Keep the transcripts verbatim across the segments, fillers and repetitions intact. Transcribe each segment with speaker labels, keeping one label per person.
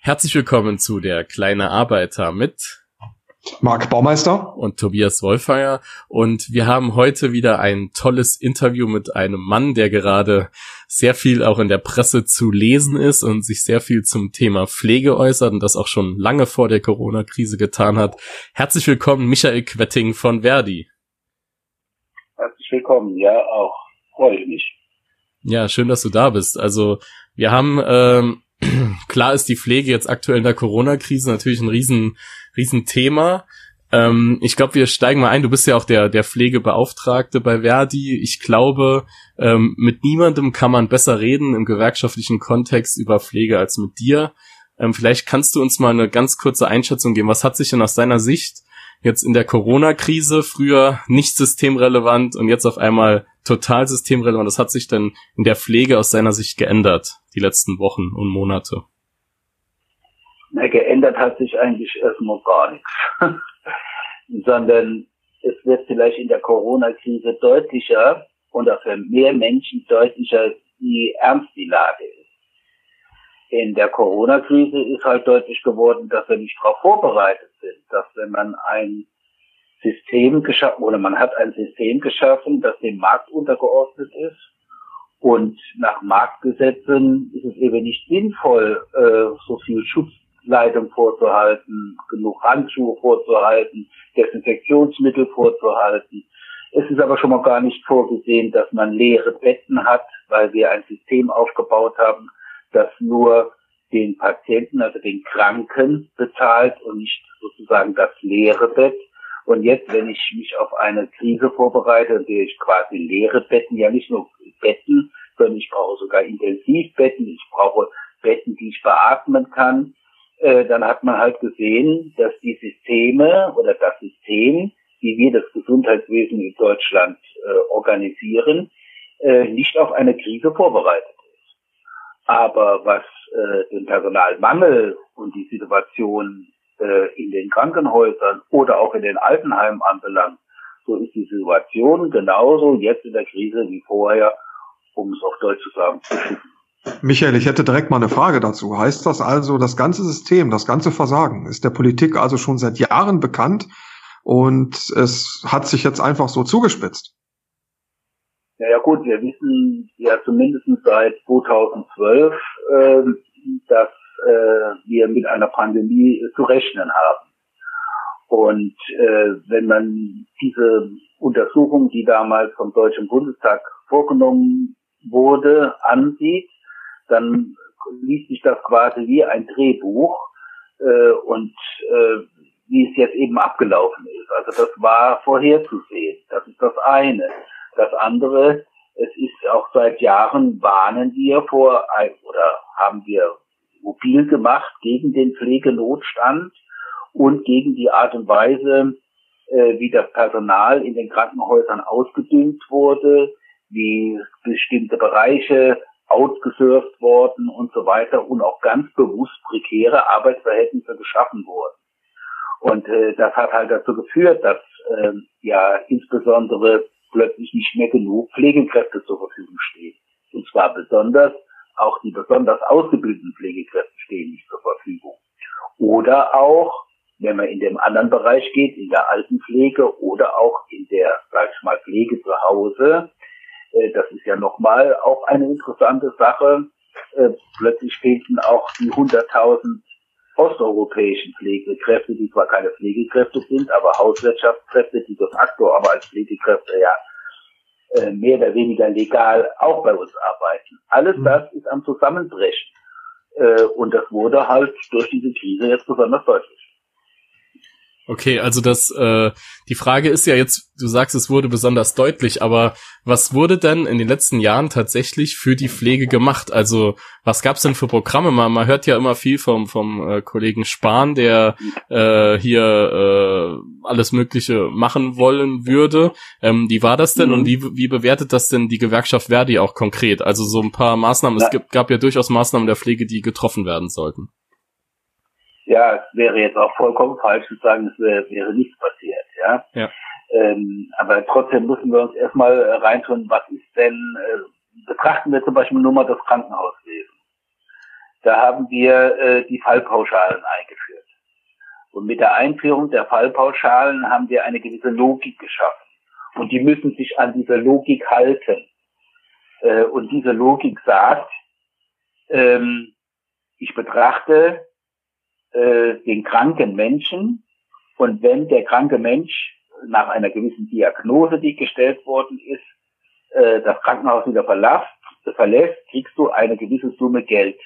Speaker 1: Herzlich willkommen zu der Kleine Arbeiter mit
Speaker 2: Marc Baumeister
Speaker 1: und Tobias Wolfeyer. Und wir haben heute wieder ein tolles Interview mit einem Mann, der gerade sehr viel auch in der Presse zu lesen ist und sich sehr viel zum Thema Pflege äußert und das auch schon lange vor der Corona-Krise getan hat. Herzlich willkommen, Michael Quetting von Verdi.
Speaker 3: Herzlich willkommen, ja auch. Freue ich mich.
Speaker 1: Ja, schön, dass du da bist. Also wir haben, ähm, klar ist die Pflege jetzt aktuell in der Corona-Krise natürlich ein riesen, riesen Thema. Ähm, ich glaube, wir steigen mal ein. Du bist ja auch der, der Pflegebeauftragte bei Verdi. Ich glaube, ähm, mit niemandem kann man besser reden im gewerkschaftlichen Kontext über Pflege als mit dir. Ähm, vielleicht kannst du uns mal eine ganz kurze Einschätzung geben. Was hat sich denn aus deiner Sicht jetzt in der Corona-Krise früher nicht systemrelevant und jetzt auf einmal total systemrelevant? Was hat sich denn in der Pflege aus deiner Sicht geändert, die letzten Wochen und Monate?
Speaker 3: Na, geändert hat sich eigentlich erstmal gar nichts. Sondern es wird vielleicht in der Corona-Krise deutlicher oder für mehr Menschen deutlicher, wie ernst die Lage ist. In der Corona-Krise ist halt deutlich geworden, dass wir nicht darauf vorbereitet sind, dass wenn man ein System geschaffen, oder man hat ein System geschaffen, das dem Markt untergeordnet ist, und nach Marktgesetzen ist es eben nicht sinnvoll, äh, so viel Schutzkleidung vorzuhalten, genug Handschuhe vorzuhalten, Desinfektionsmittel vorzuhalten. Es ist aber schon mal gar nicht vorgesehen, dass man leere Betten hat, weil wir ein System aufgebaut haben, das nur den Patienten, also den Kranken, bezahlt und nicht sozusagen das leere Bett. Und jetzt, wenn ich mich auf eine Krise vorbereite, sehe ich quasi leere Betten, ja nicht nur Betten, sondern ich brauche sogar Intensivbetten, ich brauche Betten, die ich beatmen kann. Äh, dann hat man halt gesehen, dass die Systeme oder das System, wie wir das Gesundheitswesen in Deutschland äh, organisieren, äh, nicht auf eine Krise vorbereitet ist. Aber was äh, den Personalmangel und die Situation äh, in den Krankenhäusern oder auch in den Altenheimen anbelangt, so ist die Situation genauso jetzt in der Krise wie vorher, um es auf Deutsch zu sagen, beschissen.
Speaker 2: Michael, ich hätte direkt mal eine Frage dazu. Heißt das also, das ganze System, das ganze Versagen ist der Politik also schon seit Jahren bekannt und es hat sich jetzt einfach so zugespitzt?
Speaker 3: Naja gut, wir wissen ja zumindest seit zweitausendzwölf, äh, dass äh, wir mit einer Pandemie zu rechnen haben. Und äh, wenn man diese Untersuchung, die damals vom Deutschen Bundestag vorgenommen wurde, ansieht, dann liest sich das quasi wie ein Drehbuch äh, und äh, wie es jetzt eben abgelaufen ist. Also das war vorherzusehen. Das ist das eine. Das andere, es ist auch seit Jahren, warnen wir vor, oder haben wir mobil gemacht gegen den Pflegenotstand und gegen die Art und Weise, äh, wie das Personal in den Krankenhäusern ausgedüngt wurde, wie bestimmte Bereiche outgesourced wurden und so weiter und auch ganz bewusst prekäre Arbeitsverhältnisse geschaffen wurden. Und äh, das hat halt dazu geführt, dass äh, ja insbesondere plötzlich nicht mehr genug Pflegekräfte zur Verfügung stehen. Und zwar besonders, auch die besonders ausgebildeten Pflegekräfte stehen nicht zur Verfügung. Oder auch, wenn man in dem anderen Bereich geht, in der Altenpflege oder auch in der, sag ich mal, Pflege zu Hause, äh, das ist ja nochmal auch eine interessante Sache, äh, plötzlich fehlten auch die hunderttausend osteuropäischen Pflegekräfte, die zwar keine Pflegekräfte sind, aber Hauswirtschaftskräfte, die de facto aber als Pflegekräfte ja äh, mehr oder weniger legal auch bei uns arbeiten. Alles das ist am Zusammenbrechen. Äh, und das wurde halt durch diese Krise jetzt besonders deutlich.
Speaker 1: Okay, also das, äh, die Frage ist ja jetzt, du sagst, es wurde besonders deutlich, aber was wurde denn in den letzten Jahren tatsächlich für die Pflege gemacht? Also was gab's denn für Programme? Man, man hört ja immer viel vom vom äh, Kollegen Spahn, der äh, hier äh, alles Mögliche machen wollen würde. Ähm, wie war das denn mhm. und wie wie bewertet das denn die Gewerkschaft Verdi auch konkret? Also so ein paar Maßnahmen, ja. Es gibt, gab ja durchaus Maßnahmen der Pflege, die getroffen werden sollten.
Speaker 3: Ja, es wäre jetzt auch vollkommen falsch zu sagen, es wäre, wäre nichts passiert, ja.
Speaker 1: ja.
Speaker 3: Ähm, aber trotzdem müssen wir uns erstmal reintun, was ist denn, äh, betrachten wir zum Beispiel nur mal das Krankenhauswesen. da haben wir äh, die Fallpauschalen eingeführt. Und mit der Einführung der Fallpauschalen haben wir eine gewisse Logik geschaffen. Und die müssen sich an dieser Logik halten. Äh, und diese Logik sagt, ähm, ich betrachte äh, den kranken Menschen, und wenn der kranke Mensch nach einer gewissen Diagnose, die gestellt worden ist, äh, das Krankenhaus wieder verlässt, verlässt, kriegst du eine gewisse Summe Geld.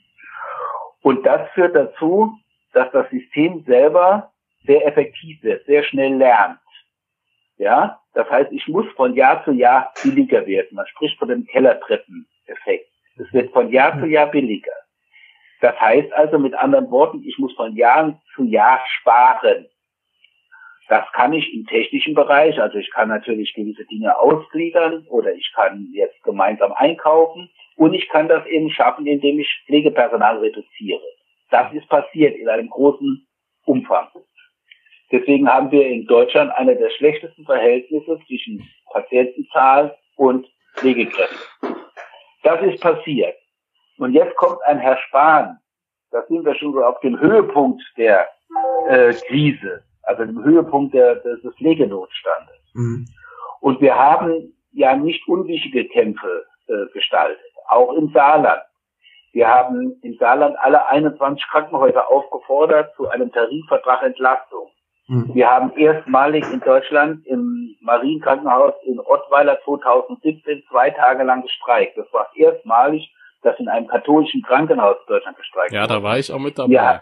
Speaker 3: Und das führt dazu, dass das System selber sehr effektiv wird, sehr schnell lernt. Ja, das heißt, ich muss von Jahr zu Jahr billiger werden. Man spricht von dem Kellertreppeneffekt. Es wird von Jahr zu Jahr billiger. Das heißt also mit anderen Worten, ich muss von Jahr zu Jahr sparen. Das kann ich im technischen Bereich, also ich kann natürlich gewisse Dinge ausgliedern oder ich kann jetzt gemeinsam einkaufen und ich kann das eben schaffen, indem ich Pflegepersonal reduziere. Das ist passiert in einem großen Umfang. Deswegen haben wir in Deutschland eine der schlechtesten Verhältnisse zwischen Patientenzahl und Pflegekräften. Das ist passiert. Und jetzt kommt ein Herr Spahn. Da sind wir schon so auf dem Höhepunkt der äh, Krise, also dem Höhepunkt der, des Pflegenotstandes. Mhm. Und wir haben ja nicht unwichtige Kämpfe äh, gestaltet, auch im Saarland. Wir haben im Saarland alle einundzwanzig Krankenhäuser aufgefordert zu einem Tarifvertrag Entlastung. Mhm. Wir haben erstmalig in Deutschland im Marienkrankenhaus in Ottweiler zweitausendsiebzehn zwei Tage lang gestreikt. Das war erstmalig, dass in einem katholischen Krankenhaus in Deutschland gestreikt wurde.
Speaker 1: Ja, da war ich auch mit dabei.
Speaker 3: Ja.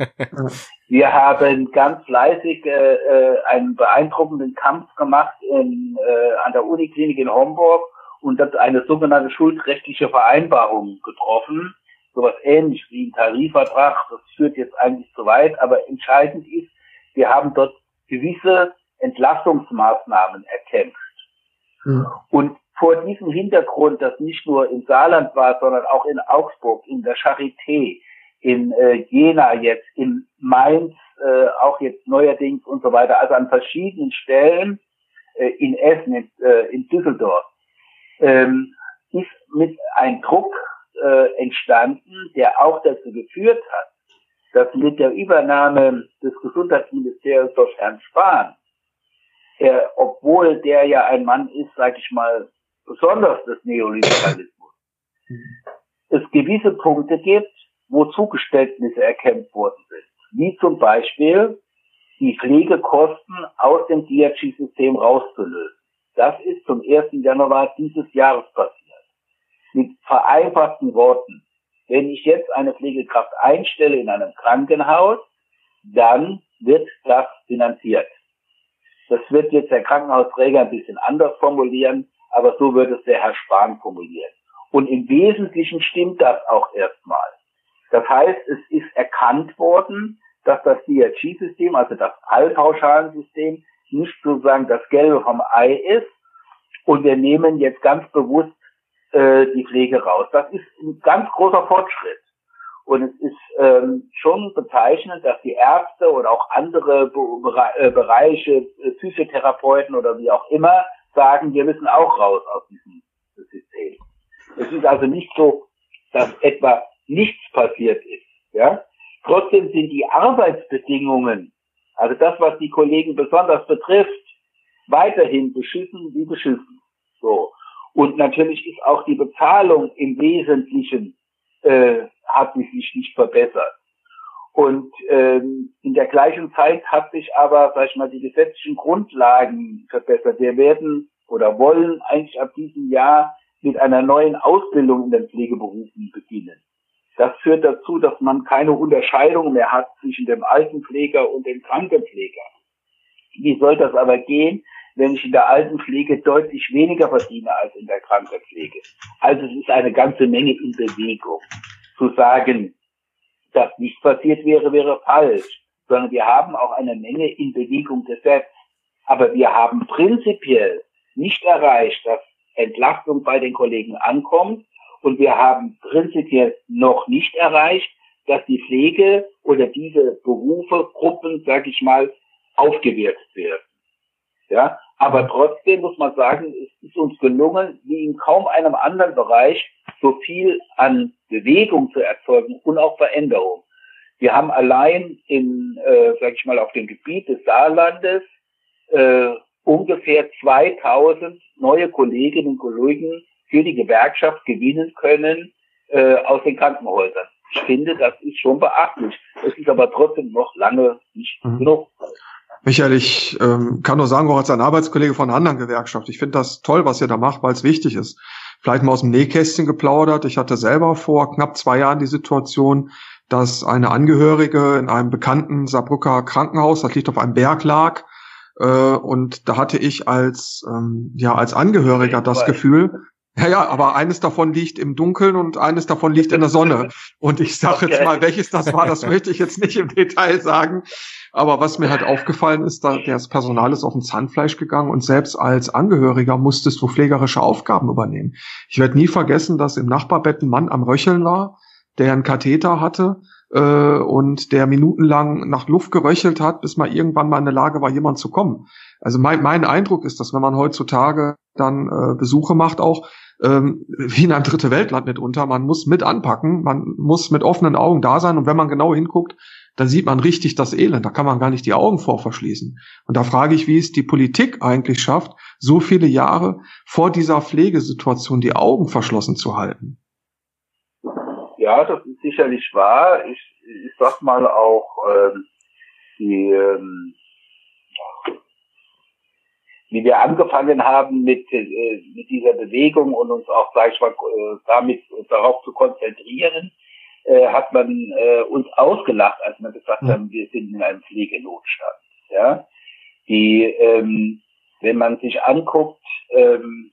Speaker 3: Wir haben ganz fleißig äh, einen beeindruckenden Kampf gemacht in, äh, an der Uniklinik in Homburg und hat eine sogenannte schuldrechtliche Vereinbarung getroffen. Sowas ähnlich wie ein Tarifvertrag. Das führt jetzt eigentlich zu weit, aber entscheidend ist, wir haben dort gewisse Entlastungsmaßnahmen erkämpft. Mhm. Und vor diesem Hintergrund, das nicht nur im Saarland war, sondern auch in Augsburg, in der Charité, in äh, Jena jetzt, in Mainz, äh, auch jetzt neuerdings und so weiter, also an verschiedenen Stellen, äh, in Essen, in, äh, in Düsseldorf, ähm, ist mit ein Druck äh, entstanden, der auch dazu geführt hat, dass mit der Übernahme des Gesundheitsministeriums durch Herrn Spahn, er, obwohl der ja ein Mann ist, sage ich mal, besonders des Neoliberalismus, es gewisse Punkte gibt, wo Zugeständnisse erkämpft worden sind. Wie zum Beispiel die Pflegekosten aus dem D R G-System rauszulösen. Das ist zum ersten Januar dieses Jahres passiert. Mit vereinfachten Worten. Wenn ich jetzt eine Pflegekraft einstelle in einem Krankenhaus, dann wird das finanziert. Das wird jetzt der Krankenhausträger ein bisschen anders formulieren, aber so wird es der Herr Spahn formulieren. Und im Wesentlichen stimmt das auch erstmal. Das heißt, es ist erkannt worden, dass das D R G-System, also das Fallpauschalensystem, nicht sozusagen das Gelbe vom Ei ist und wir nehmen jetzt ganz bewusst äh, die Pflege raus. Das ist ein ganz großer Fortschritt. Und es ist ähm, schon bezeichnend, dass die Ärzte oder auch andere Be- äh, Bereiche, äh, Physiotherapeuten oder wie auch immer, sagen, wir müssen auch raus aus diesem System. Es ist also nicht so, dass etwa nichts passiert ist. Ja? Trotzdem sind die Arbeitsbedingungen, also das, was die Kollegen besonders betrifft, weiterhin beschissen wie beschissen. So. Und natürlich ist auch die Bezahlung im Wesentlichen äh, hat sich nicht verbessert. Und ähm, in der gleichen Zeit hat sich aber, sag ich mal, die gesetzlichen Grundlagen verbessert. Wir werden oder wollen eigentlich ab diesem Jahr mit einer neuen Ausbildung in den Pflegeberufen beginnen. Das führt dazu, dass man keine Unterscheidung mehr hat zwischen dem Altenpfleger und dem Krankenpfleger. Wie soll das aber gehen, wenn ich in der Altenpflege deutlich weniger verdiene als in der Krankenpflege? Also es ist eine ganze Menge in Bewegung. Zu sagen, dass nichts passiert wäre, wäre falsch, sondern wir haben auch eine Menge in Bewegung gesetzt. Aber wir haben prinzipiell nicht erreicht, dass Entlastung bei den Kollegen ankommt, und wir haben prinzipiell noch nicht erreicht, dass die Pflege oder diese Berufe, Gruppen, sag ich mal, aufgewertet werden. Ja, Aber trotzdem muss man sagen, es ist uns gelungen, wie in kaum einem anderen Bereich, so viel an Bewegung zu erzeugen und auch Veränderung. Wir haben allein in, äh, sag ich mal, auf dem Gebiet des Saarlandes äh, ungefähr zweitausend neue Kolleginnen und Kollegen für die Gewerkschaft gewinnen können äh, aus den Krankenhäusern. Ich finde, das ist schon beachtlich. Es ist aber trotzdem noch lange nicht mhm. genug.
Speaker 2: Michael, ich ähm, kann nur sagen, auch als ein Arbeitskollege von einer anderen Gewerkschaft, ich finde das toll, was ihr da macht, weil es wichtig ist. Vielleicht mal aus dem Nähkästchen geplaudert. Ich hatte selber vor knapp zwei Jahren die Situation, dass eine Angehörige in einem bekannten Saarbrücker Krankenhaus, das liegt auf einem Berg, lag. Äh, und da hatte ich als ähm, ja als Angehöriger das Gefühl, ja, ja, aber eines davon liegt im Dunkeln und eines davon liegt in der Sonne. Und ich sage jetzt mal, welches das war, das möchte ich jetzt nicht im Detail sagen. Aber was mir halt aufgefallen ist, da das Personal ist auf ein Zahnfleisch gegangen und selbst als Angehöriger musstest du pflegerische Aufgaben übernehmen. Ich werde nie vergessen, dass im Nachbarbett ein Mann am Röcheln war, der einen Katheter hatte äh, und der minutenlang nach Luft geröchelt hat, bis mal irgendwann mal in der Lage war, jemand zu kommen. Also mein, mein Eindruck ist, dass wenn man heutzutage dann äh, Besuche macht, auch ähm, wie in einem dritte Weltland mitunter, man muss mit anpacken, man muss mit offenen Augen da sein und wenn man genau hinguckt, dann sieht man richtig das Elend, da kann man gar nicht die Augen vor verschließen. Und da frage ich, wie es die Politik eigentlich schafft, so viele Jahre vor dieser Pflegesituation die Augen verschlossen zu halten.
Speaker 3: Ja, das ist sicherlich wahr. Ich, ich sag mal auch, ähm, die, ähm, wie wir angefangen haben mit, äh, mit dieser Bewegung und uns auch, sag ich mal, äh, damit darauf zu konzentrieren, äh, hat man äh, uns ausgelacht, als wir gesagt haben, wir sind in einem Pflegenotstand. Ja, die, ähm, wenn man sich anguckt, ähm,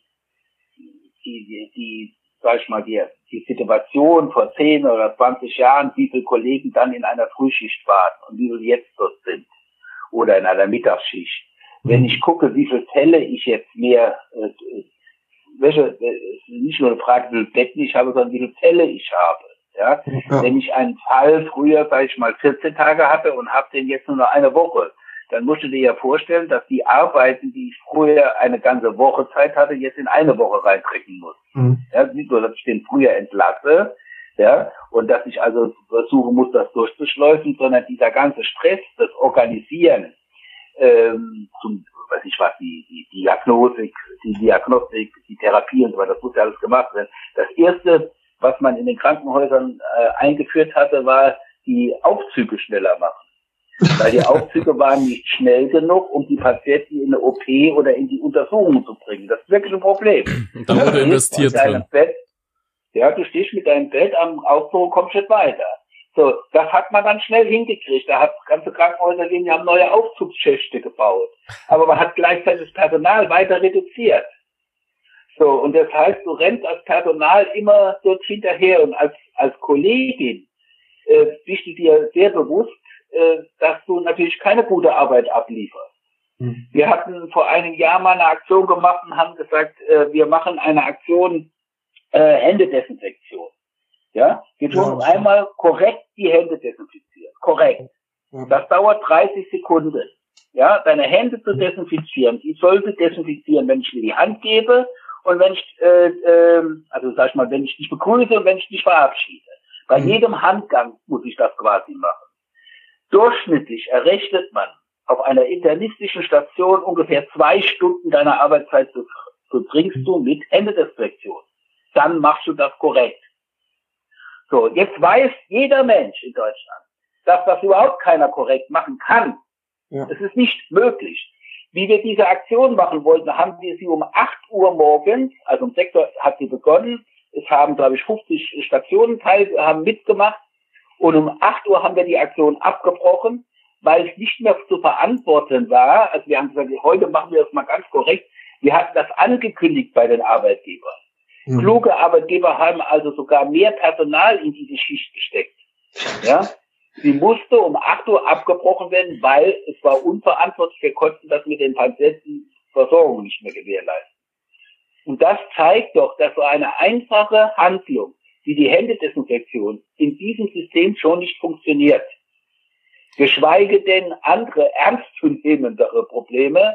Speaker 3: die, die, die, sag ich mal, die, die Situation vor zehn oder zwanzig Jahren, wie viele Kollegen dann in einer Frühschicht waren und wie viele jetzt dort sind oder in einer Mittagsschicht. Wenn ich gucke, wie viele Fälle ich jetzt mehr, äh, welche, äh, nicht nur eine Frage, wie viele Betten ich habe, sondern wie viele Fälle ich habe. Ja? Ja. Wenn ich einen Fall früher, sag ich mal, vierzehn Tage hatte und habe den jetzt nur noch eine Woche, dann musst du dir ja vorstellen, dass die Arbeiten, die ich früher eine ganze Woche Zeit hatte, jetzt in eine Woche reindrücken muss. Mhm. Ja, nicht nur, dass ich den früher entlasse, ja, und dass ich also versuchen muss, das durchzuschleusen, sondern dieser ganze Stress, das Organisieren, ähm, zum, weiß ich was, die, die Diagnostik, die Diagnostik, die Therapie und so weiter, das muss ja alles gemacht werden. Das erste, was man in den Krankenhäusern äh, eingeführt hatte, war die Aufzüge schneller machen. Weil die Aufzüge waren nicht schnell genug, um die Patienten in eine O P oder in die Untersuchung zu bringen. Das ist wirklich ein Problem.
Speaker 1: Da wurde investiert drin.
Speaker 3: Bett, ja, du stehst mit deinem Bett am Aufzug und kommst nicht weiter. So, das hat man dann schnell hingekriegt. Da hat ganze Krankenhäuser, die haben neue Aufzugsschächte gebaut. Aber man hat gleichzeitig das Personal weiter reduziert. So, und das heißt, du rennst als Personal immer dort hinterher und als, als Kollegin, äh, bist du dir sehr bewusst, äh, dass du natürlich keine gute Arbeit ablieferst. Mhm. Wir hatten vor einem Jahr mal eine Aktion gemacht und haben gesagt, äh, wir machen eine Aktion, äh, Händedesinfektion. Ja, wir tun ja, einmal korrekt die Hände desinfizieren. Korrekt. Ja. Das dauert dreißig Sekunden. Ja, deine Hände zu desinfizieren. Ich sollte desinfizieren, wenn ich mir die Hand gebe und wenn ich, äh, äh, also sag ich mal, wenn ich dich begrüße und wenn ich dich verabschiede. Bei mhm. jedem Handgang muss ich das quasi machen. Durchschnittlich errechnet man auf einer internistischen Station ungefähr zwei Stunden deiner Arbeitszeit zu, zu bringst du mit Händedesinfektion. Dann machst du das korrekt. So, jetzt weiß jeder Mensch in Deutschland, dass das überhaupt keiner korrekt machen kann. Ja. Es ist nicht möglich. Wie wir diese Aktion machen wollten, haben wir sie um acht Uhr morgens, also um sechs Uhr hat sie begonnen. Es haben, glaube ich, fünfzig Stationen teil, haben mitgemacht. Und um acht Uhr haben wir die Aktion abgebrochen, weil es nicht mehr zu verantworten war. Also wir haben gesagt, heute machen wir das mal ganz korrekt. Wir hatten das angekündigt bei den Arbeitgebern. Mhm. Kluge Arbeitgeber haben also sogar mehr Personal in diese Schicht gesteckt. Ja, sie musste um acht Uhr abgebrochen werden, weil es war unverantwortlich. Wir konnten das mit den Patientenversorgung nicht mehr gewährleisten. Und das zeigt doch, dass so eine einfache Handlung wie die Händedesinfektion in diesem System schon nicht funktioniert. Geschweige denn andere ernstzunehmendere Probleme,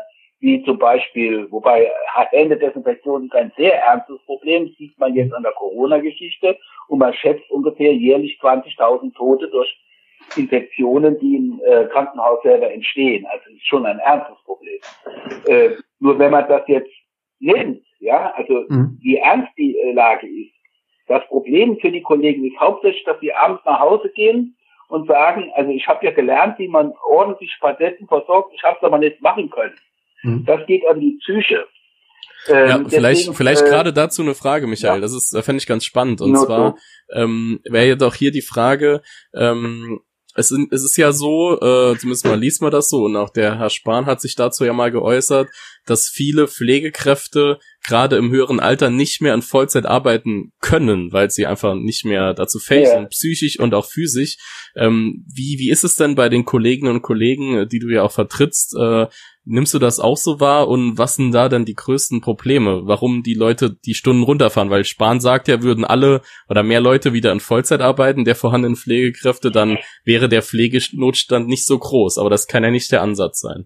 Speaker 3: wie zum Beispiel, wobei Händedesinfektion ist ein sehr ernstes Problem, sieht man jetzt an der Corona-Geschichte, und man schätzt ungefähr jährlich zwanzigtausend Tote durch Infektionen, die im äh, Krankenhaus selber entstehen. Also es ist schon ein ernstes Problem. Äh, nur wenn man das jetzt nimmt, ja, also mhm. wie ernst die äh, Lage ist, das Problem für die Kollegen ist hauptsächlich, dass sie abends nach Hause gehen und sagen, also ich habe ja gelernt, wie man ordentlich Patienten versorgt, ich habe es aber nicht machen können. Mhm. Das geht an die Psyche. Ähm,
Speaker 1: ja, vielleicht,
Speaker 3: deswegen,
Speaker 1: vielleicht
Speaker 3: äh,
Speaker 1: gerade dazu eine Frage, Michael. Ja. Das ist, fände ich ganz spannend. Und no, zwar so. ähm, wäre ja doch hier die Frage, ähm, Es, es ist ja so, äh, zumindest mal liest man das so, und auch der Herr Spahn hat sich dazu ja mal geäußert, dass viele Pflegekräfte gerade im höheren Alter nicht mehr in Vollzeit arbeiten können, weil sie einfach nicht mehr dazu fähig sind, ja. psychisch und auch physisch. Ähm, wie, wie ist es denn bei den Kolleginnen und Kollegen, die du ja auch vertrittst? Äh, nimmst du das auch so wahr, und was sind da denn die größten Probleme? Warum die Leute die Stunden runterfahren? Weil Spahn sagt ja, würden alle oder mehr Leute wieder in Vollzeit arbeiten, der vorhandenen Pflegekräfte, dann wäre der Pflegenotstand nicht so groß. Aber das kann ja nicht der Ansatz sein.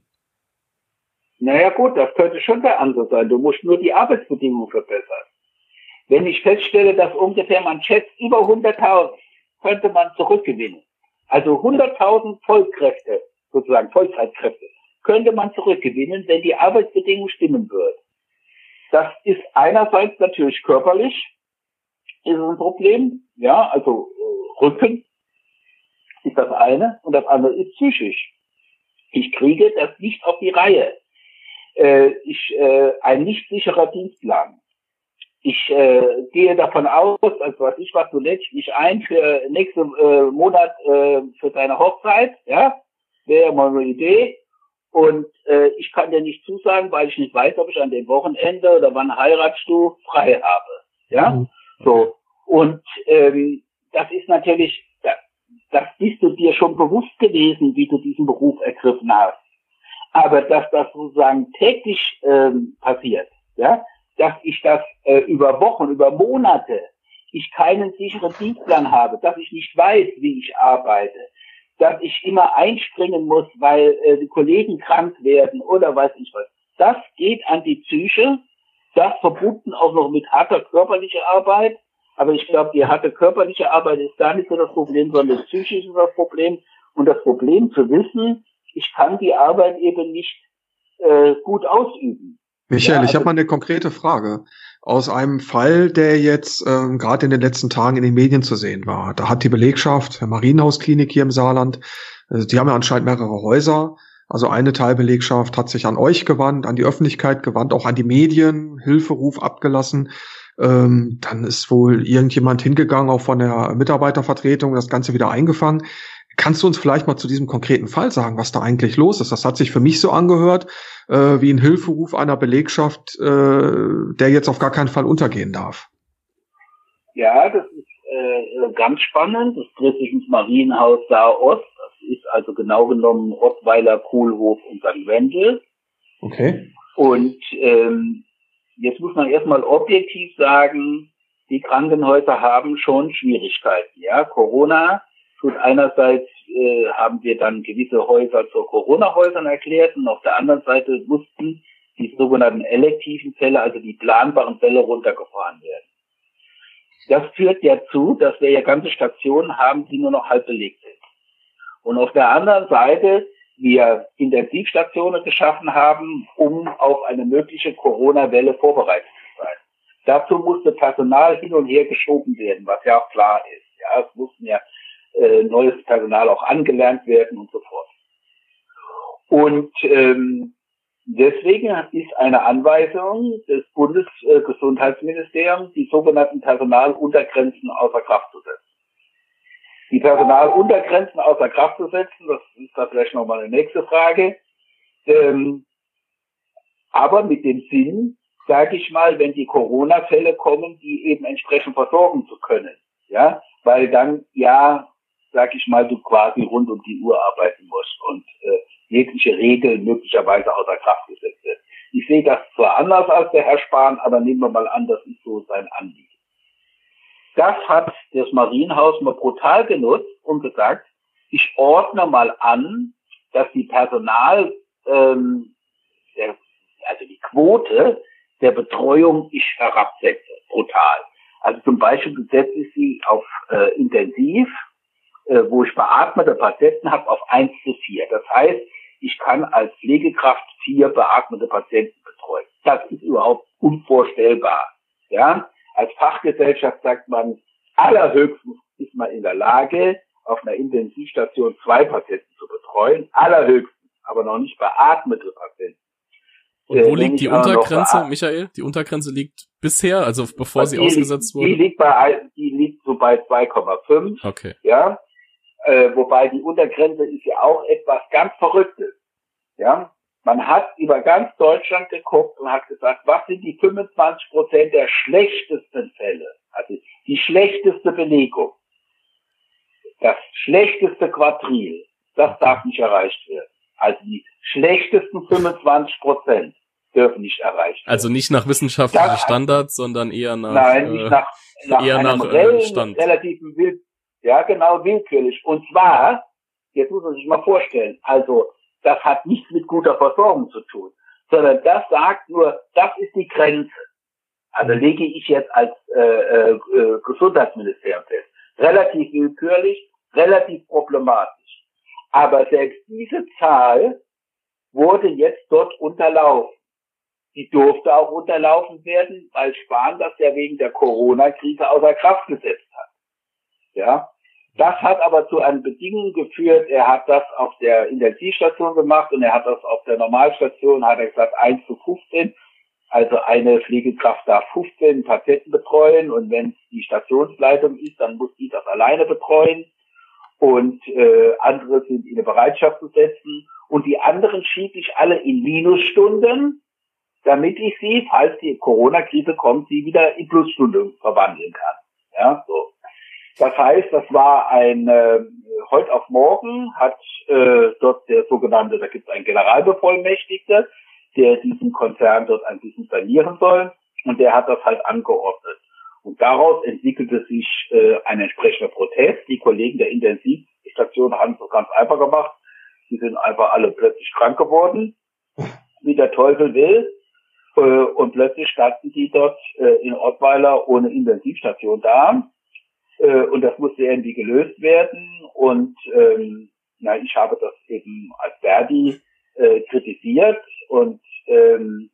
Speaker 3: Naja gut, das könnte schon der Ansatz sein. Du musst nur die Arbeitsbedingungen verbessern. Wenn ich feststelle, dass ungefähr, man schätzt, über hunderttausend könnte man zurückgewinnen. Also hunderttausend Vollkräfte, sozusagen Vollzeitkräfte, könnte man zurückgewinnen, wenn die Arbeitsbedingungen stimmen würden. Das ist einerseits natürlich körperlich, ist ein Problem, ja, also äh, Rücken ist das eine, und das andere ist psychisch. Ich kriege das nicht auf die Reihe. Äh, ich äh, ein nicht sicherer Dienstplan. Ich äh, gehe davon aus, also was ich was, du lädst mich ein für nächsten äh, Monat äh, für deine Hochzeit, ja, wäre mal eine Idee. Und äh, ich kann dir nicht zusagen, weil ich nicht weiß, ob ich an dem Wochenende oder wann heiratst du frei habe. Ja, mhm. so. Und ähm, das ist natürlich, das, das bist du dir schon bewusst gewesen, wie du diesen Beruf ergriffen hast. Aber dass das sozusagen täglich ähm, passiert, ja, dass ich das äh, über Wochen, über Monate, ich keinen sicheren Dienstplan habe, dass ich nicht weiß, wie ich arbeite, dass ich immer einspringen muss, weil äh, die Kollegen krank werden oder weiß ich was. Das geht an die Psyche, das verbunden auch noch mit harter körperlicher Arbeit. Aber ich glaube, die harte körperliche Arbeit ist gar nicht so das Problem, sondern das psychische ist das Problem. Und das Problem zu wissen, ich kann die Arbeit eben nicht äh, gut ausüben.
Speaker 2: Michael, ja, also, ich habe mal eine konkrete Frage. Aus einem Fall, der jetzt ähm, gerade in den letzten Tagen in den Medien zu sehen war. Da hat die Belegschaft, der Marienhausklinik hier im Saarland, äh, die haben ja anscheinend mehrere Häuser. Also eine Teilbelegschaft hat sich an euch gewandt, an die Öffentlichkeit gewandt, auch an die Medien, Hilferuf abgelassen. Ähm, dann ist wohl irgendjemand hingegangen, auch von der Mitarbeitervertretung, das Ganze wieder eingefangen. Kannst du uns vielleicht mal zu diesem konkreten Fall sagen, was da eigentlich los ist? Das hat sich für mich so angehört, äh, wie ein Hilferuf einer Belegschaft, äh, der jetzt auf gar keinen Fall untergehen darf.
Speaker 3: Ja, das ist äh, ganz spannend. Das dreht sich ums Marienhaus Saar-Ost. Das ist also genau genommen Ottweiler, Kohlhof und Sankt Wendel.
Speaker 2: Okay.
Speaker 3: Und ähm, jetzt muss man erstmal objektiv sagen, die Krankenhäuser haben schon Schwierigkeiten. Ja, Corona tut einerseits, äh, haben wir dann gewisse Häuser zu Corona-Häusern erklärt, und auf der anderen Seite mussten die sogenannten elektiven Fälle, also die planbaren Fälle, runtergefahren werden. Das führt ja zu, dass wir ja ganze Stationen haben, die nur noch halb belegt sind. Und auf der anderen Seite wir Intensivstationen geschaffen haben, um auf eine mögliche Corona-Welle vorbereitet zu sein. Dazu musste Personal hin und her geschoben werden, was ja auch klar ist. Ja, es mussten ja äh, neues Personal auch angelernt werden und so fort. Und ähm, deswegen ist eine Anweisung des Bundesgesundheitsministeriums, die sogenannten Personaluntergrenzen außer Kraft zu setzen. Die Personaluntergrenzen außer Kraft zu setzen, das ist da vielleicht nochmal eine nächste Frage, ähm, aber mit dem Sinn, sage ich mal, wenn die Corona-Fälle kommen, die eben entsprechend versorgen zu können, ja, weil dann, ja, sag ich mal, du quasi rund um die Uhr arbeiten musst und äh, jegliche Regel möglicherweise außer Kraft gesetzt wird. Ich sehe das zwar anders als der Herr Spahn, aber nehmen wir mal an, das ist so sein Anliegen. Das hat das Marienhaus mal brutal genutzt und gesagt, ich ordne mal an, dass die Personal, ähm, der also die Quote der Betreuung ich herabsetze, brutal. Also zum Beispiel setze ich sie auf äh, intensiv, äh, wo ich beatmete Patienten habe, auf eins zu vier. Das heißt, ich kann als Pflegekraft vier beatmete Patienten betreuen. Das ist überhaupt unvorstellbar. Ja, als Fachgesellschaft sagt man, allerhöchstens ist man in der Lage, auf einer Intensivstation zwei Patienten zu betreuen, allerhöchstens, aber noch nicht beatmete Patienten.
Speaker 1: Und wo äh, liegt die Untergrenze, Michael? Die Untergrenze liegt bisher, also bevor also sie die, ausgesetzt wurde?
Speaker 3: Die liegt bei, die liegt so bei zwei Komma fünf.
Speaker 1: Okay.
Speaker 3: Ja, äh, wobei die Untergrenze ist ja auch etwas ganz Verrücktes. Ja, man hat über ganz Deutschland geguckt und hat gesagt, was sind die fünfundzwanzig Prozent der schlechtesten Fälle? Also die schlechteste Belegung, das schlechteste Quadril, das darf nicht erreicht werden. Also die schlechtesten fünfundzwanzig Prozent dürfen nicht erreicht werden.
Speaker 1: Also nicht nach wissenschaftlichen das, Standards, sondern eher nach
Speaker 3: Nein, nicht nach, nach
Speaker 1: eher
Speaker 3: einem
Speaker 1: nach
Speaker 3: rel-
Speaker 1: Stand.
Speaker 3: relativen Wild, ja genau, willkürlich. Und zwar, jetzt muss man sich mal vorstellen, also das hat nichts mit guter Versorgung zu tun, sondern das sagt nur, das ist die Grenze. Also lege ich jetzt als äh, äh, Gesundheitsministerium fest. Relativ willkürlich, relativ problematisch. Aber selbst diese Zahl wurde jetzt dort unterlaufen. Die durfte auch unterlaufen werden, weil Spahn das ja wegen der Corona-Krise außer Kraft gesetzt hat. Ja, das hat aber zu einem Bedingung geführt. Er hat das auf der Intensivstation gemacht und er hat das auf der Normalstation, hat er gesagt, eins zu fünfzehn. Also eine Pflegekraft darf fünfzehn Patienten betreuen und wenn es die Stationsleitung ist, dann muss die das alleine betreuen. Und äh, andere sind in eine Bereitschaft zu setzen. Und die anderen schiebe ich alle in Minusstunden, damit ich sie, falls die Corona-Krise kommt, sie wieder in Plusstunden verwandeln kann. Ja, so. Das heißt, das war ein, äh, heute auf morgen hat äh, dort der sogenannte, da gibt es einen Generalbevollmächtigter, der diesen Konzern dort ein bisschen sanieren soll. Und der hat das halt angeordnet. Und daraus entwickelte sich äh, ein entsprechender Protest. Die Kollegen der Intensivstation haben es so ganz einfach gemacht. Die sind einfach alle plötzlich krank geworden, wie der Teufel will. Äh, und plötzlich standen die dort äh, in Ottweiler ohne Intensivstation da. Äh, und das musste irgendwie gelöst werden. Und ähm, na, ich habe das eben als Verdi äh, kritisiert. Und ähm,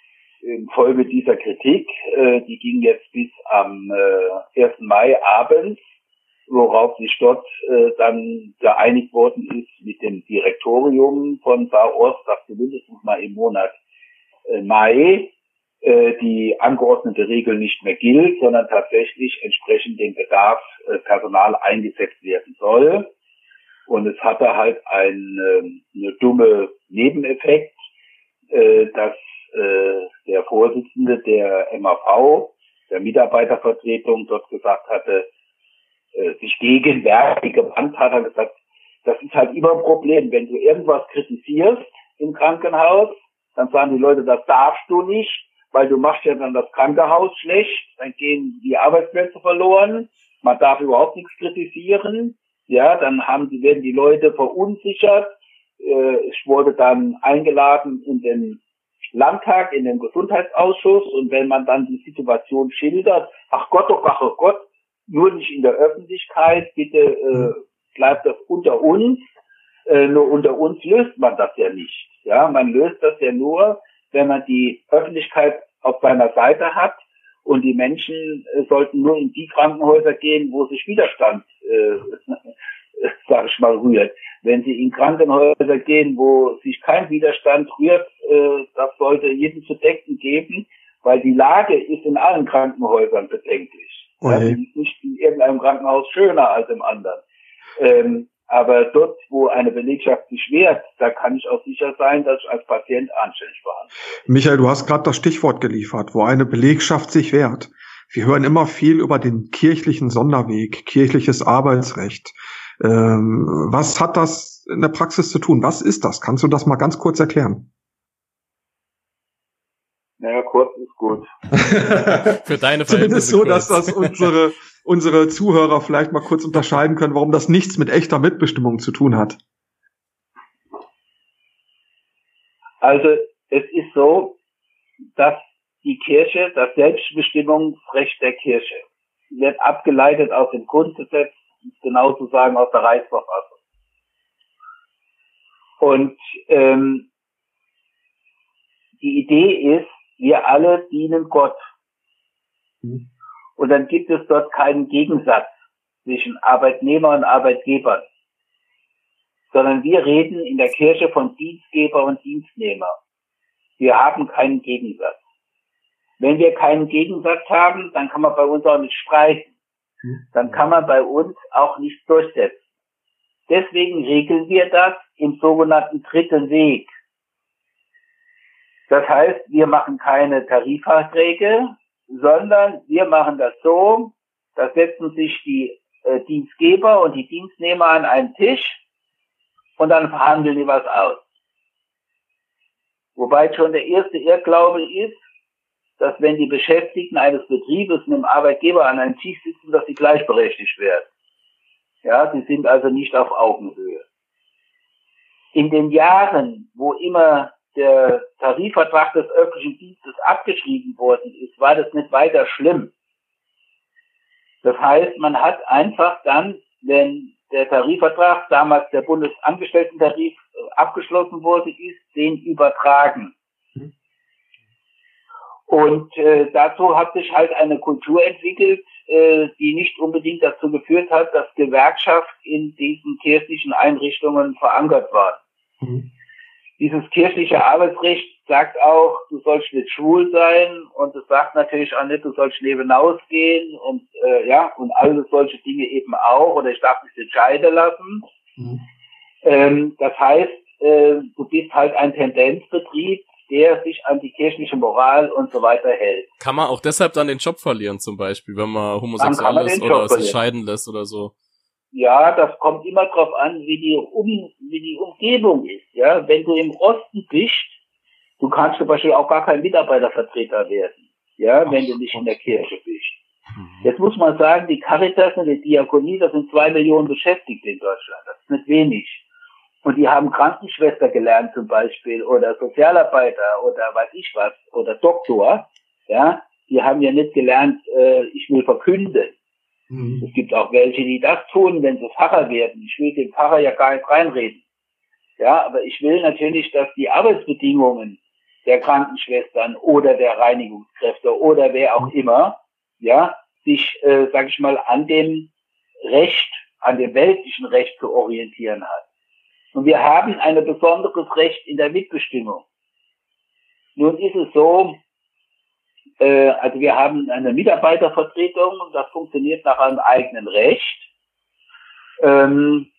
Speaker 3: in Folge dieser Kritik, äh, die ging jetzt bis am äh, ersten Mai abends, worauf sich dort äh, dann geeinigt worden ist mit dem Direktorium von Saarorst, dass zumindest mal im Monat äh, Mai äh, die angeordnete Regel nicht mehr gilt, sondern tatsächlich entsprechend dem Bedarf äh, Personal eingesetzt werden soll. Und es hatte halt ein, äh, eine dumme Nebeneffekt, äh, dass äh, der Vorsitzende der M A V, der Mitarbeitervertretung, dort gesagt hatte, äh, sich gegen Verdi gewandt hat, hat gesagt, das ist halt immer ein Problem, wenn du irgendwas kritisierst im Krankenhaus, dann sagen die Leute, das darfst du nicht, weil du machst ja dann das Krankenhaus schlecht, dann gehen die Arbeitsplätze verloren, man darf überhaupt nichts kritisieren, ja, dann haben die, werden die Leute verunsichert, äh, ich wurde dann eingeladen in den Landtag, in den Gesundheitsausschuss, und wenn man dann die Situation schildert, ach Gott, oh Gott, oh Gott, nur nicht in der Öffentlichkeit, bitte äh, bleibt das unter uns, äh, nur unter uns löst man das ja nicht. Ja, man löst das ja nur, wenn man die Öffentlichkeit auf seiner Seite hat, und die Menschen äh, sollten nur in die Krankenhäuser gehen, wo sich Widerstand, äh, sag ich mal, rührt. Wenn sie in Krankenhäuser gehen, wo sich kein Widerstand rührt, äh, das sollte jedem zu denken geben, weil die Lage ist in allen Krankenhäusern bedenklich.
Speaker 2: Okay.
Speaker 3: Ja, die ist nicht in irgendeinem Krankenhaus schöner als im anderen. Ähm, aber dort, wo eine Belegschaft sich wehrt, da kann ich auch sicher sein, dass ich als Patient anständig behandle.
Speaker 2: Michael, du hast gerade das Stichwort geliefert, wo eine Belegschaft sich wehrt. Wir hören immer viel über den kirchlichen Sonderweg, kirchliches Arbeitsrecht. Ähm, was hat das in der Praxis zu tun? Was ist das? Kannst du das mal ganz kurz erklären?
Speaker 3: Naja, kurz ist gut.
Speaker 1: Für deine
Speaker 2: Zumindest so, dass das unsere, unsere Zuhörer vielleicht mal kurz unterscheiden können, warum das nichts mit echter Mitbestimmung zu tun hat.
Speaker 3: Also es ist so, dass die Kirche, das Selbstbestimmungsrecht der Kirche, wird abgeleitet aus dem Grundgesetz, genau zu sagen aus der Reichsverfassung. Und ähm, die Idee ist, wir alle dienen Gott. Mhm. Und dann gibt es dort keinen Gegensatz zwischen Arbeitnehmer und Arbeitgebern, sondern wir reden in der Kirche von Dienstgeber und Dienstnehmer. Wir haben keinen Gegensatz. Wenn wir keinen Gegensatz haben, dann kann man bei uns auch nicht streiten. Dann kann man bei uns auch nichts durchsetzen. Deswegen regeln wir das im sogenannten dritten Weg. Das heißt, wir machen keine Tarifverträge, sondern wir machen das so, da setzen sich die äh, Dienstgeber und die Dienstnehmer an einen Tisch und dann verhandeln die was aus. Wobei schon der erste Irrglaube ist, dass wenn die Beschäftigten eines Betriebes mit dem Arbeitgeber an einem Tisch sitzen, dass sie gleichberechtigt werden. Ja, sie sind also nicht auf Augenhöhe. In den Jahren, wo immer der Tarifvertrag des öffentlichen Dienstes abgeschrieben worden ist, war das nicht weiter schlimm. Das heißt, man hat einfach dann, wenn der Tarifvertrag, damals der Bundesangestellten-Tarif, abgeschlossen wurde, ist, den übertragen. Und äh, dazu hat sich halt eine Kultur entwickelt, äh, die nicht unbedingt dazu geführt hat, dass Gewerkschaft in diesen kirchlichen Einrichtungen verankert war. Mhm. Dieses kirchliche Arbeitsrecht sagt auch, du sollst nicht schwul sein, und es sagt natürlich auch nicht, du sollst neben hinausgehen und äh, ja und alle solche Dinge eben auch, oder ich darf mich nicht scheiden lassen. Mhm. Ähm, das heißt, äh, du bist halt ein Tendenzbetrieb, der sich an die kirchliche Moral und so weiter hält.
Speaker 1: Kann man auch deshalb dann den Job verlieren, zum Beispiel, wenn man homosexuell ist oder sich scheiden lässt oder so?
Speaker 3: Ja, das kommt immer drauf an, wie die um, wie die Umgebung ist. Ja, wenn du im Osten bist, du kannst zum Beispiel auch gar kein Mitarbeitervertreter werden. Ja, Ach, wenn du nicht in der Kirche bist. Mhm. Jetzt muss man sagen, die Caritas und die Diakonie, das sind zwei Millionen Beschäftigte in Deutschland. Das ist nicht wenig. Und die haben Krankenschwester gelernt zum Beispiel oder Sozialarbeiter oder weiß ich was oder Doktor. Ja, die haben ja nicht gelernt, äh, ich will verkünden. Mhm. Es gibt auch welche, die das tun, wenn sie Pfarrer werden. Ich will dem Pfarrer ja gar nicht reinreden. Ja, aber ich will natürlich, dass die Arbeitsbedingungen der Krankenschwestern oder der Reinigungskräfte oder wer auch immer, ja, sich, äh, sag ich mal, an dem Recht, an dem weltlichen Recht zu orientieren hat. Und wir haben ein besonderes Recht in der Mitbestimmung. Nun ist es so, äh, also wir haben eine Mitarbeitervertretung und das funktioniert nach einem eigenen Recht. Ähm,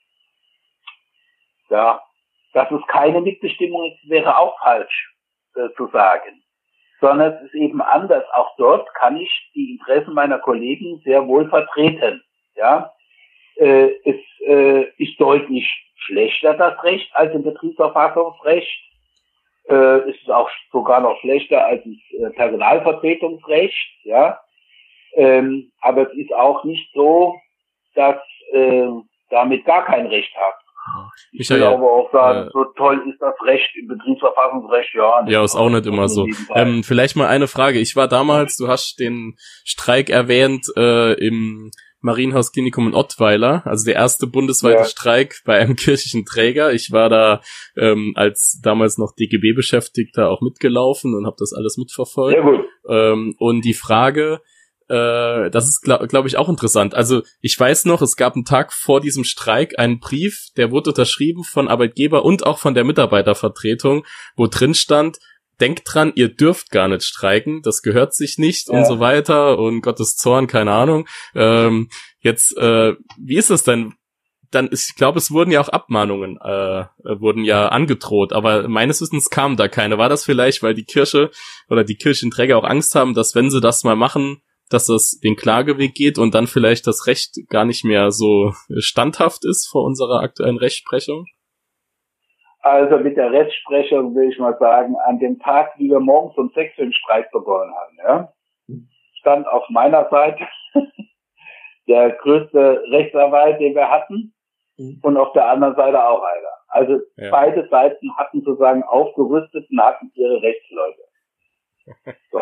Speaker 3: ja, dass es keine Mitbestimmung ist, wäre auch falsch äh, zu sagen. Sondern es ist eben anders. Auch dort kann ich die Interessen meiner Kollegen sehr wohl vertreten. Ja, äh, es äh, ist deutlich schlechter, das Recht, als im Betriebsverfassungsrecht. Äh, es ist auch sogar noch schlechter als das äh, Personalvertretungsrecht. Ja, ähm, aber es ist auch nicht so, dass äh, damit gar kein Recht hat. Ich will aber auch sagen, äh, so toll ist das Recht im Betriebsverfassungsrecht, ja.
Speaker 1: Ja, ist auch nicht immer so. Ähm, vielleicht mal eine Frage. Ich war damals, du hast den Streik erwähnt, äh, im Marienhaus-Klinikum in Ottweiler, also der erste bundesweite ja. Streik bei einem kirchlichen Träger. Ich war da ähm, als damals noch D G B-Beschäftigter auch mitgelaufen und habe das alles mitverfolgt. Sehr gut. Ähm, und die Frage, äh, das ist, glaube glaub ich, auch interessant. Also ich weiß noch, es gab einen Tag vor diesem Streik einen Brief, der wurde unterschrieben von Arbeitgeber und auch von der Mitarbeitervertretung, wo drin stand, denkt dran, ihr dürft gar nicht streiken, das gehört sich nicht ja. und so weiter und Gottes Zorn, keine Ahnung. Ähm, jetzt, äh, wie ist es denn? Dann ist, ich glaube, es wurden ja auch Abmahnungen, äh, wurden ja angedroht, aber meines Wissens kamen da keine. War das vielleicht, weil die Kirche oder die Kirchenträger auch Angst haben, dass wenn sie das mal machen, dass das den Klageweg geht und dann vielleicht das Recht gar nicht mehr so standhaft ist vor unserer aktuellen Rechtsprechung?
Speaker 3: Also mit der Rechtsprechung will ich mal sagen, an dem Tag, wie wir morgens um sechs Uhr den Streik begonnen haben, ja, stand auf meiner Seite der größte Rechtsanwalt, den wir hatten, mhm. und auf der anderen Seite auch einer. Also ja. beide Seiten hatten sozusagen aufgerüstet und hatten ihre Rechtsleute. So.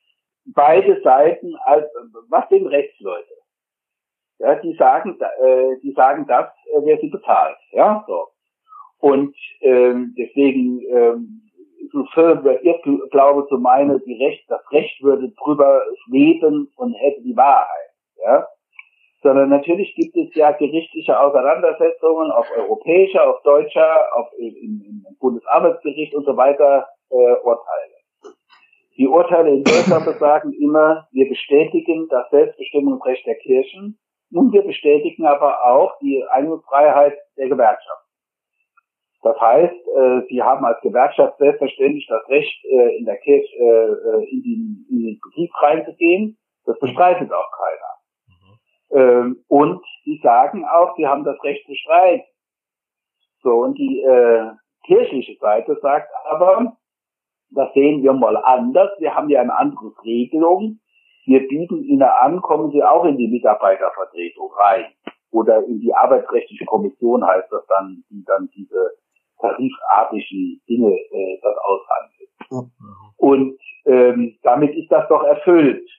Speaker 3: Beide Seiten, also, was sind Rechtsleute? Ja, die sagen, äh, die sagen das, äh, wer sie bezahlt. Ja, so. Und ähm, deswegen ähm, ist es völlig Irrglaube zu meinen, die Recht, das Recht würde drüber schweben und hätte die Wahrheit. Ja, sondern natürlich gibt es ja gerichtliche Auseinandersetzungen auf europäischer, auf deutscher, auf im, im Bundesarbeitsgericht und so weiter äh, Urteile. Die Urteile in Deutschland besagen immer, wir bestätigen das Selbstbestimmungsrecht der Kirchen und wir bestätigen aber auch die Einigungsfreiheit der Gewerkschaft. Das heißt, äh, sie haben als Gewerkschaft selbstverständlich das Recht, äh, in der Kirche äh, in, den, in den Betrieb reinzugehen. Das bestreitet auch keiner. Mhm. Ähm, und sie sagen auch, sie haben das Recht zu streiken. So, und die äh, kirchliche Seite sagt aber, das sehen wir mal anders. Wir haben ja eine andere Regelung. Wir bieten Ihnen an, kommen Sie auch in die Mitarbeitervertretung rein. Oder in die arbeitsrechtliche Kommission heißt das dann, die dann diese tarifartigen Dinge äh, das aushandelt. Mhm. Und ähm, damit ist das doch erfüllt.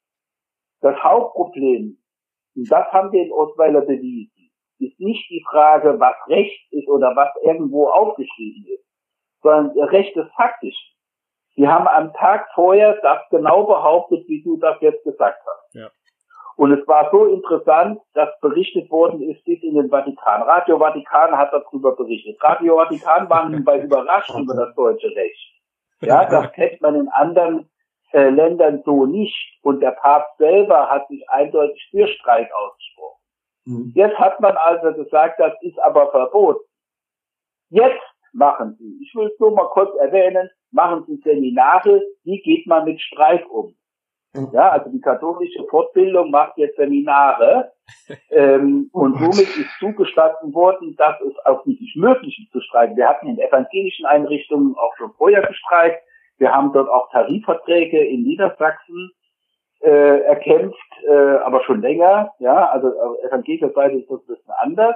Speaker 3: Das Hauptproblem, und das haben wir in Osweiler bewiesen, ist nicht die Frage, was Recht ist oder was irgendwo aufgeschrieben ist, sondern Recht ist faktisch. Die haben am Tag vorher das genau behauptet, wie du das jetzt gesagt hast. Ja. Und es war so interessant, dass berichtet worden ist bis in den Vatikan. Radio Vatikan hat darüber berichtet. Radio Vatikan war nun bei überrascht über das deutsche Recht. Ja, das kennt man in anderen äh, Ländern so nicht. Und der Papst selber hat sich eindeutig für Streik ausgesprochen. Mhm. Jetzt hat man also gesagt, das ist aber verboten. Jetzt machen Sie, ich will es nur mal kurz erwähnen, machen Sie Seminare, wie geht man mit Streik um? Ja, also die katholische Fortbildung macht jetzt Seminare ähm, und somit ist zugestanden worden, dass es auch nicht möglich ist zu streiken. Wir hatten in evangelischen Einrichtungen auch schon vorher gestreikt. Wir haben dort auch Tarifverträge in Niedersachsen äh, erkämpft, äh, aber schon länger. Ja, also auf evangelischer Seite ist das ein bisschen anders.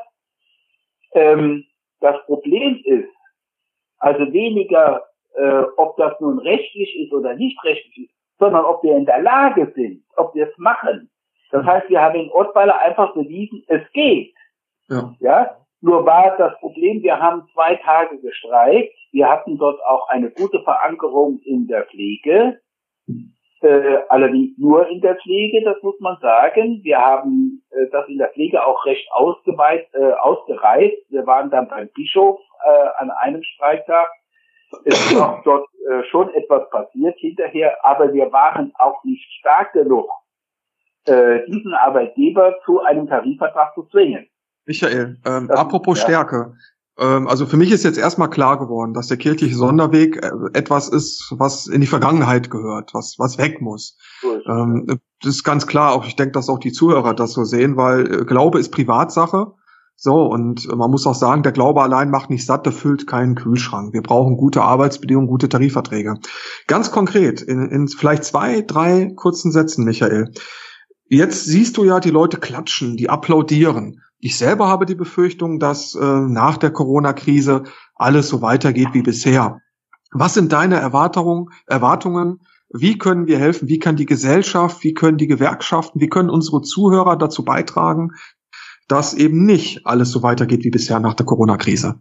Speaker 3: Ähm, das Problem ist, also weniger, äh, ob das nun rechtlich ist oder nicht rechtlich ist, sondern ob wir in der Lage sind, ob wir es machen. Das heißt, wir haben in Ottweiler einfach bewiesen, es geht. Ja. Ja. Nur war das Problem, wir haben zwei Tage gestreikt. Wir hatten dort auch eine gute Verankerung in der Pflege. Äh, allerdings nur in der Pflege, das muss man sagen. Wir haben äh, das in der Pflege auch recht ausgeweit, äh, ausgereizt. Wir waren dann beim Bischof äh, an einem Streiktag. Es ist auch dort äh, schon etwas passiert hinterher, aber wir waren auch nicht stark genug, äh, diesen Arbeitgeber zu einem Tarifvertrag zu zwingen.
Speaker 2: Michael, ähm, das, apropos ja. Stärke. Ähm, also für mich ist jetzt erstmal klar geworden, dass der kirchliche Sonderweg äh, etwas ist, was in die Vergangenheit gehört, was was weg muss. So ist ähm, das ist ganz klar, auch ich denke, dass auch die Zuhörer das so sehen, weil äh, Glaube ist Privatsache. So, und man muss auch sagen, der Glaube allein macht nicht satt, der füllt keinen Kühlschrank. Wir brauchen gute Arbeitsbedingungen, gute Tarifverträge. Ganz konkret, in, in vielleicht zwei, drei kurzen Sätzen, Michael. Jetzt siehst du ja, die Leute klatschen, die applaudieren. Ich selber habe die Befürchtung, dass äh, nach der Corona-Krise alles so weitergeht wie bisher. Was sind deine Erwartungen, Erwartungen? Wie können wir helfen? Wie kann die Gesellschaft, wie können die Gewerkschaften, wie können unsere Zuhörer dazu beitragen, dass eben nicht alles so weitergeht wie bisher nach der Corona-Krise?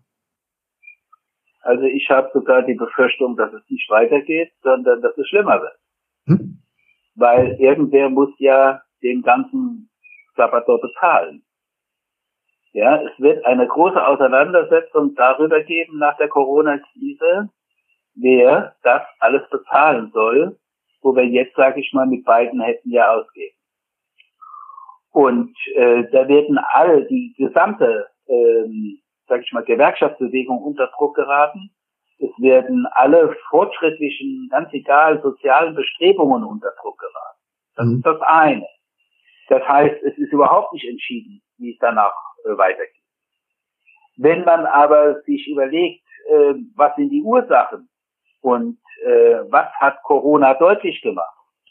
Speaker 3: Also ich habe sogar die Befürchtung, dass es nicht weitergeht, sondern dass es schlimmer wird. Hm? Weil irgendwer muss ja den ganzen Sabbator bezahlen. Ja, es wird eine große Auseinandersetzung darüber geben nach der Corona-Krise, wer das alles bezahlen soll, wo wir jetzt, sage ich mal, mit beiden Händen ja ausgeben. Und äh, da werden alle, die gesamte, ähm, sage ich mal, Gewerkschaftsbewegung unter Druck geraten. Es werden alle fortschrittlichen, ganz egal, sozialen Bestrebungen unter Druck geraten. Das mhm. ist das eine. Das heißt, es ist überhaupt nicht entschieden, wie es danach äh, weitergeht. Wenn man aber sich überlegt, äh, was sind die Ursachen und äh, was hat Corona deutlich gemacht,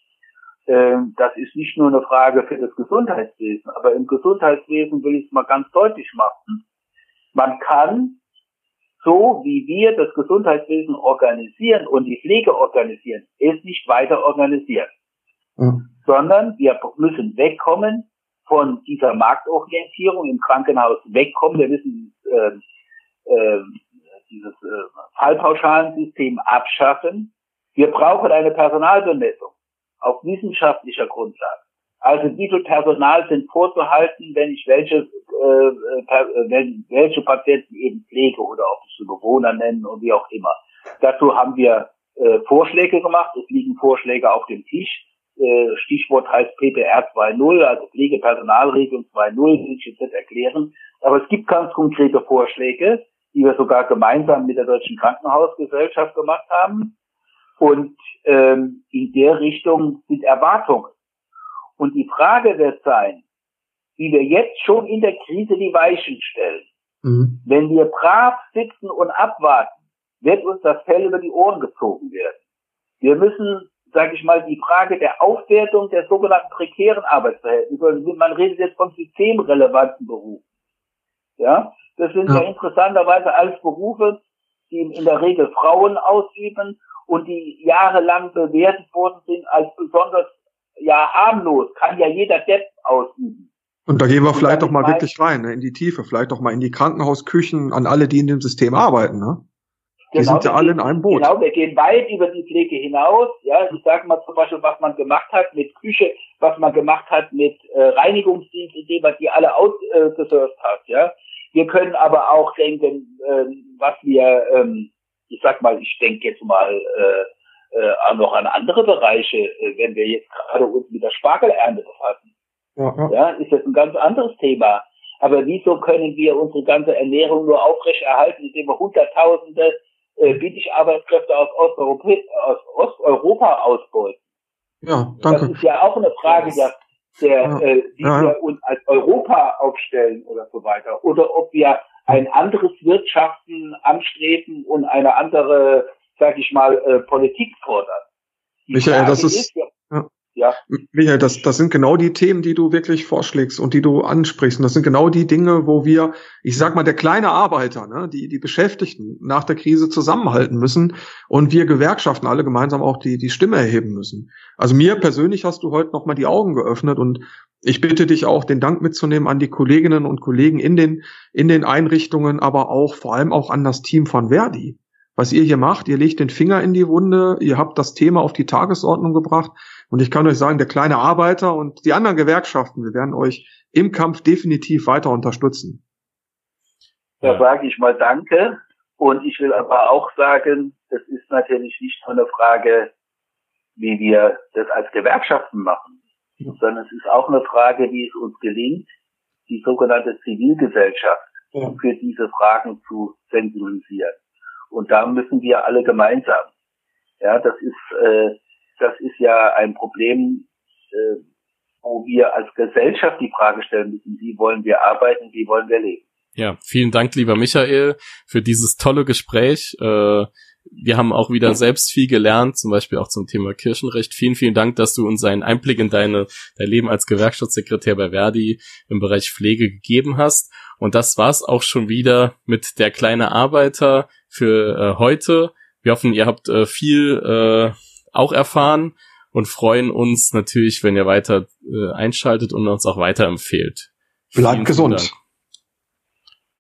Speaker 3: das ist nicht nur eine Frage für das Gesundheitswesen, aber im Gesundheitswesen will ich es mal ganz deutlich machen. Man kann so wie wir das Gesundheitswesen organisieren und die Pflege organisieren, es nicht weiter organisieren. Mhm. Sondern wir müssen wegkommen von dieser Marktorientierung im Krankenhaus, wegkommen. Wir müssen äh, äh, dieses äh, Fallpauschalensystem abschaffen. Wir brauchen eine Personalbemessung auf wissenschaftlicher Grundlage. Also wie viel Personal sind vorzuhalten, wenn ich welche äh, per, wenn, welche Patienten eben pflege oder ob ich sie Bewohner nennen und wie auch immer. Dazu haben wir äh, Vorschläge gemacht. Es liegen Vorschläge auf dem Tisch. Äh, Stichwort heißt P P R zwei Punkt null, also Pflegepersonalregelung zwei Punkt null, will ich jetzt nicht erklären. Aber es gibt ganz konkrete Vorschläge, die wir sogar gemeinsam mit der Deutschen Krankenhausgesellschaft gemacht haben. Und ähm, in der Richtung sind Erwartungen. Und die Frage wird sein, wie wir jetzt schon in der Krise die Weichen stellen. Mhm. Wenn wir brav sitzen und abwarten, wird uns das Fell über die Ohren gezogen werden. Wir müssen, sage ich mal, die Frage der Aufwertung der sogenannten prekären Arbeitsverhältnisse, man redet jetzt von systemrelevanten Berufen. Ja, das sind ja, ja interessanterweise alles Berufe, die in der Regel Frauen ausüben und die jahrelang bewertet worden sind als besonders ja harmlos, kann ja jeder Depp ausüben.
Speaker 2: Und da gehen wir vielleicht doch mal wirklich rein, ne, in die Tiefe, vielleicht doch mal in die Krankenhausküchen, an alle, die in dem System arbeiten, ne? Die genau, sind ja alle in einem Boot.
Speaker 3: Genau, wir gehen weit über die Pflege hinaus. Ja, ich sage mal zum Beispiel, was man gemacht hat mit Küche, was man gemacht hat mit äh, Reinigungsdienst, indem man die alle outgesourced äh, hat. Ja, wir können aber auch denken, äh, was wir, ähm, ich sag mal, ich denke jetzt mal äh, äh, auch noch an andere Bereiche, äh, wenn wir jetzt gerade uns mit der Spargelernte befassen. Ja, ja. Ja, ist das ein ganz anderes Thema. Aber wieso können wir unsere ganze Ernährung nur aufrechterhalten, indem wir Hunderttausende äh, Billigarbeitskräfte aus Osteuropa, aus Osteuropa ausbeuten?
Speaker 2: Ja, danke.
Speaker 3: Das ist ja auch eine Frage, der, der, ja, äh, wie ja, wir uns als Europa aufstellen oder so weiter. Oder ob wir ein anderes Wirtschaften anstreben und eine andere, sag ich mal, äh, Politik fordern.
Speaker 2: Die Michael, Frage das ist, ist ja, ja. Ja. Michael, das, das sind genau die Themen, die du wirklich vorschlägst und die du ansprichst. Und das sind genau die Dinge, wo wir, ich sag mal, der kleine Arbeiter, ne, die, die Beschäftigten nach der Krise zusammenhalten müssen und wir Gewerkschaften alle gemeinsam auch die, die Stimme erheben müssen. Also mir persönlich hast du heute nochmal die Augen geöffnet und ich bitte dich auch, den Dank mitzunehmen an die Kolleginnen und Kollegen in den, in den Einrichtungen, aber auch, vor allem auch an das Team von Verdi. Was ihr hier macht, ihr legt den Finger in die Wunde, ihr habt das Thema auf die Tagesordnung gebracht und ich kann euch sagen, der kleine Arbeiter und die anderen Gewerkschaften, wir werden euch im Kampf definitiv weiter unterstützen.
Speaker 3: Da sage ich mal Danke und ich will aber auch sagen, es ist natürlich nicht nur eine Frage, wie wir das als Gewerkschaften machen, ja, sondern es ist auch eine Frage, wie es uns gelingt, die sogenannte Zivilgesellschaft ja. für diese Fragen zu sensibilisieren. Und da müssen wir alle gemeinsam. Ja, das ist, äh, das ist ja ein Problem, äh, wo wir als Gesellschaft die Frage stellen müssen, wie wollen wir arbeiten, wie wollen wir leben.
Speaker 1: Ja, vielen Dank, lieber Michael, für dieses tolle Gespräch. Äh, wir haben auch wieder selbst viel gelernt, zum Beispiel auch zum Thema Kirchenrecht. Vielen, vielen Dank, dass du uns einen Einblick in deine, dein Leben als Gewerkschaftssekretär bei Verdi im Bereich Pflege gegeben hast. Und das war's auch schon wieder mit der kleine Arbeiter für äh, heute. Wir hoffen, ihr habt äh, viel äh, auch erfahren und freuen uns natürlich, wenn ihr weiter äh, einschaltet und uns auch weiterempfehlt.
Speaker 2: Bleibt gesund.